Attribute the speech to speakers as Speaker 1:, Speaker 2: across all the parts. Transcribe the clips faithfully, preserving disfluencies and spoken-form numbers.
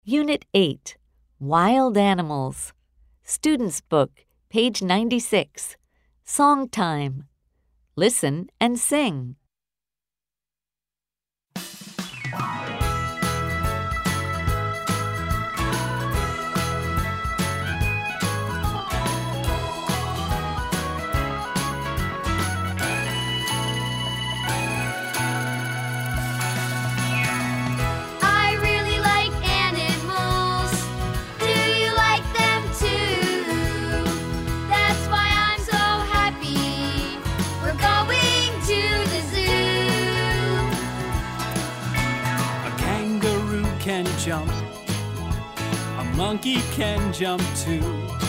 Speaker 1: Unit eight, Wild Animals. Student's Book, page ninety-six. Song time. Listen and sing.
Speaker 2: Can jump, a monkey can jump too.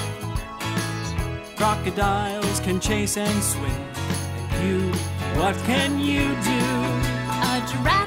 Speaker 2: Crocodiles can chase and swim. And you, what can you do?
Speaker 3: A giraffe